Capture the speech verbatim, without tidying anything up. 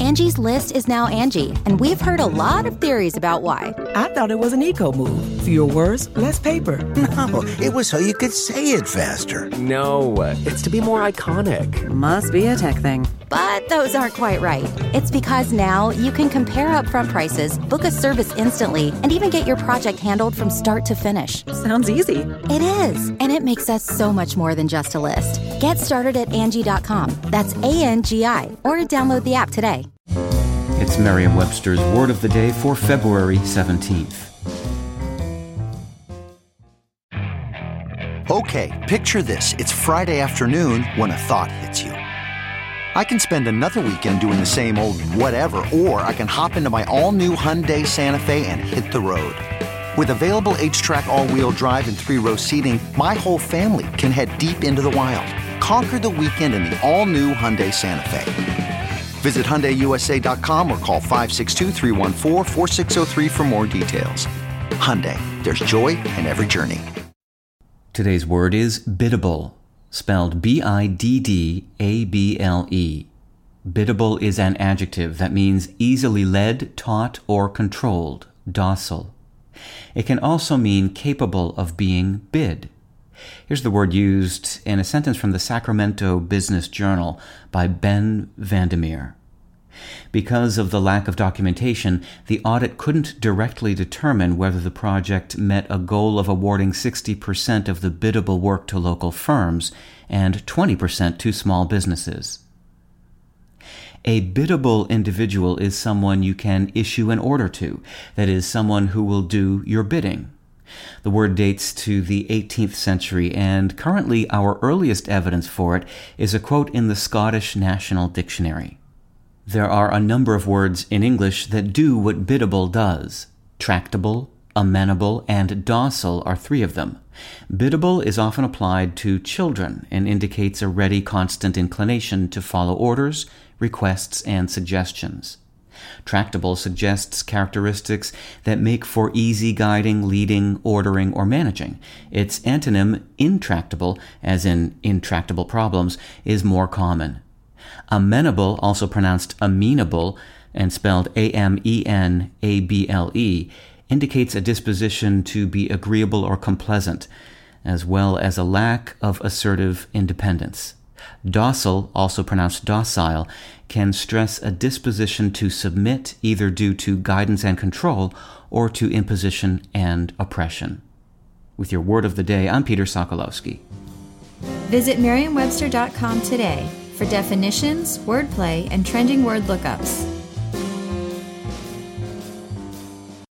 Angie's List is now Angie, and we've heard a lot of theories about why. I thought it was an eco move. Fewer words, less paper. No, it was so you could say it faster. No, it's to be more iconic. Must be a tech thing. But those aren't quite right. It's because now you can compare upfront prices, book a service instantly, and even get your project handled from start to finish. Sounds easy. It is, and it makes us so much more than just a list. Get started at Angie dot com. That's A N G I, or download the app today. It's Merriam-Webster's Word of the Day for February seventeenth. Okay, picture this. It's Friday afternoon when a thought hits you. I can spend another weekend doing the same old whatever, or I can hop into my all-new Hyundai Santa Fe and hit the road. With available H-Track all-wheel drive and three-row seating, my whole family can head deep into the wild. Conquer the weekend in the all-new Hyundai Santa Fe. Visit Hyundai U S A dot com or call five six two, three one four, four six zero three for more details. Hyundai, there's joy in every journey. Today's word is biddable, spelled B I D D A B L E. Biddable is an adjective that means easily led, taught, or controlled, docile. It can also mean capable of being bid. Here's the word used in a sentence from the Sacramento Business Journal by Ben Vandermeer. Because of the lack of documentation, the audit couldn't directly determine whether the project met a goal of awarding sixty percent of the biddable work to local firms and twenty percent to small businesses. A biddable individual is someone you can issue an order to, that is, someone who will do your bidding. The word dates to the eighteenth century, and currently our earliest evidence for it is a quote in the Scottish National Dictionary. There are a number of words in English that do what biddable does. Tractable, amenable, and docile are three of them. Biddable is often applied to children and indicates a ready, constant inclination to follow orders, requests, and suggestions. Tractable suggests characteristics that make for easy guiding, leading, ordering, or managing. Its antonym, intractable, as in intractable problems, is more common. Amenable, also pronounced amenable, and spelled A M E N A B L E, indicates a disposition to be agreeable or complaisant, as well as a lack of assertive independence. Docile, also pronounced docile, can stress a disposition to submit either due to guidance and control or to imposition and oppression. With your word of the day, I'm Peter Sokolowski. Visit Merriam Webster dot com today for definitions, wordplay, and trending word lookups.